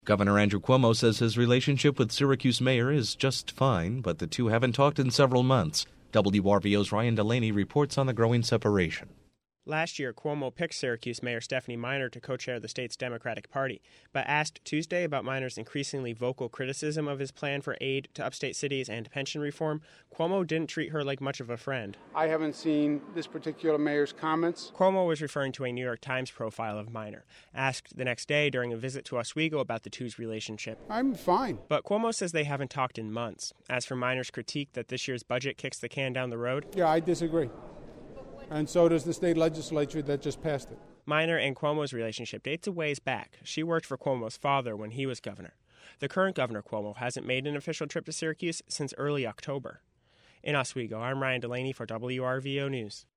Governor Andrew Cuomo says his relationship with Syracuse Mayor is just fine, but the two haven't talked in several months. WRVO's Ryan Delaney reports on the growing separation. Last year, Cuomo picked Syracuse Mayor Stephanie Miner to co-chair the state's Democratic Party, but asked Tuesday about Miner's increasingly vocal criticism of his plan for aid to upstate cities and pension reform, Cuomo didn't treat her like much of a friend. I haven't seen this particular mayor's comments. Cuomo was referring to a New York Times profile of Miner, asked the next day during a visit to Oswego about the two's relationship. I'm fine. But Cuomo says they haven't talked in months. As for Miner's critique that this year's budget kicks the can down the road, yeah, I disagree. And so does the state legislature that just passed it. Miner and Cuomo's relationship dates a ways back. She worked for Cuomo's father when he was governor. The current Governor Cuomo hasn't made an official trip to Syracuse since early October. In Oswego, I'm Ryan Delaney for WRVO News.